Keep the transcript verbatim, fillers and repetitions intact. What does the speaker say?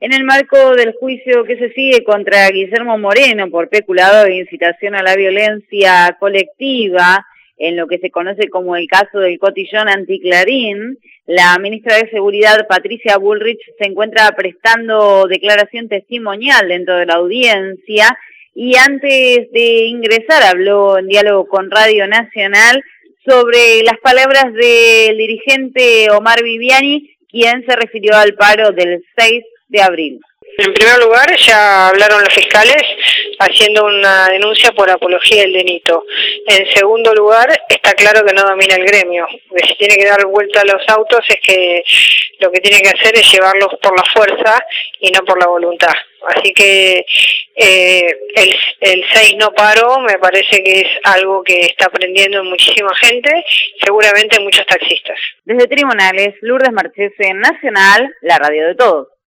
En el marco del juicio que se sigue contra Guillermo Moreno por peculado de incitación a la violencia colectiva, en lo que se conoce como el caso del cotillón anticlarín, la ministra de Seguridad, Patricia Bullrich, se encuentra prestando declaración testimonial dentro de la audiencia y antes de ingresar habló en diálogo con Radio Nacional sobre las palabras del dirigente Omar Viviani, quien se refirió al paro del seis de abril. En primer lugar, ya hablaron los fiscales haciendo una denuncia por apología del delito. En segundo lugar, está claro que no domina el gremio. Que si tiene que dar vuelta a los autos es que lo que tiene que hacer es llevarlos por la fuerza y no por la voluntad. Así que eh, el, el seis no paro me parece que es algo que está aprendiendo muchísima gente, seguramente muchos taxistas. Desde Tribunales, Lourdes Marchese, Nacional, la radio de todos.